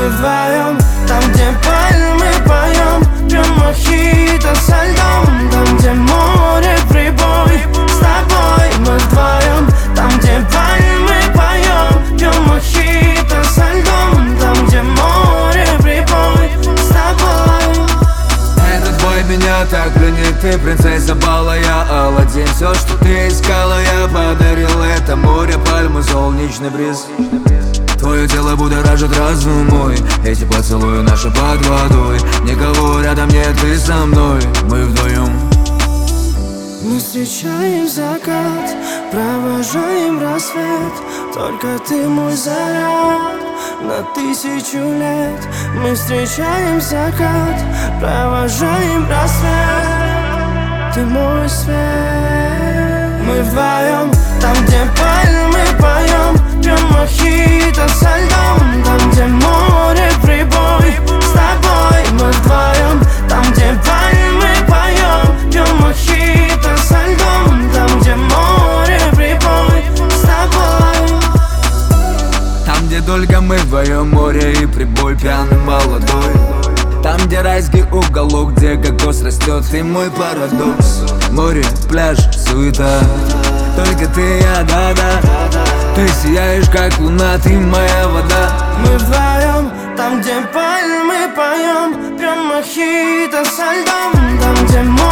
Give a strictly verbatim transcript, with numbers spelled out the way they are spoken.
Мы вдвоем, там, где пальмы поем, пьем мохито со льдом. Там, где море прибой, с тобой. Мы вдвоем, там, где пальмы поем, пьем мохито со льдом. Там, где море прибой, с тобой. Этот бой меня так пленит, ты принцесса бала, я Аладдин. Все, что ты искала, я подарил. Это море, пальмы, солнечный бриз. Твое тело будоражит разум мой. Эти поцелуи наши под водой. Никого рядом нет, ты со мной. Мы вдвоем. Мы встречаем закат, провожаем рассвет. Только ты мой заряд на тысячу лет. Мы встречаем закат, провожаем рассвет. Ты мой свет. Мы вдвоем, там, где пальмы поем, пьем мохито со льдом. Там, где море прибой, с тобой. Мы вдвоем, там, где пальмы поем, пьем мохито со льдом. Там, где море прибой, с тобой. Там, где только мы вдвоем, море и прибой, пьяный молодой. Там, где райский уголок, где кокос растет, ты мой парадокс. Море, пляж, суета, только ты, я, да-да. Ты сияешь, как луна, ты моя вода. Мы вдвоем, там, где пальмы поем, пьем мохито со льдом. Там, где море